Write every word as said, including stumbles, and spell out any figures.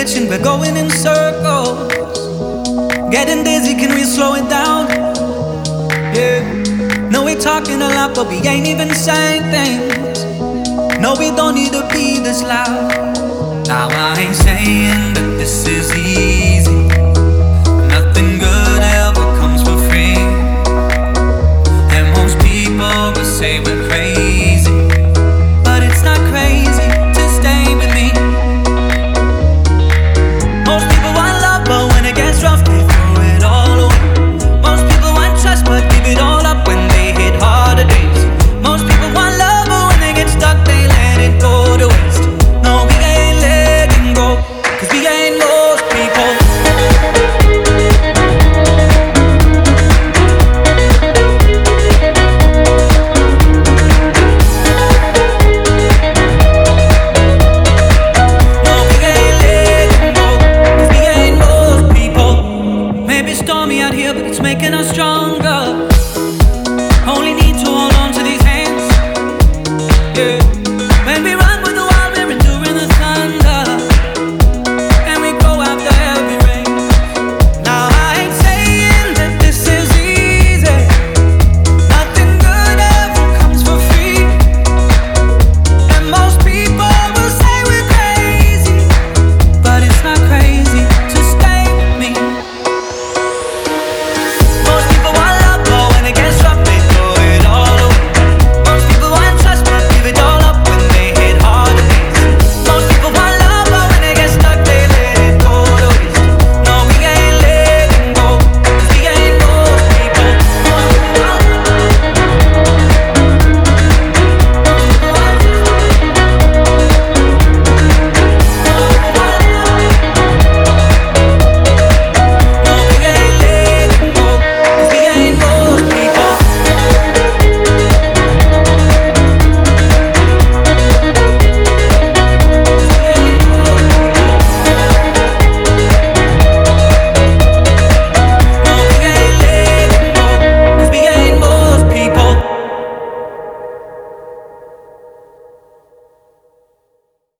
glitching, we're going in circles. Getting dizzy, can we slow it down? Yeah. No, we're talking a lot, but we ain't even saying things. No, we don't need to be this loud. Now I ain't saying that this is easy. Nothing good ever comes for free. And most people will say we're crazy, but it's not crazy to stay with me. Most people want love, but when it gets rough, they throw it all away. Most people want trust, but give it all up when they hit harder days. Most people want love, but when they get stuck, they let it go to waste. No, we ain't letting go, cause we ain't most people. No, we ain't letting go, cause we ain't most people. Maybe it's stormy out here, but it's making us stronger. Only need to hold on to these hands, yeah.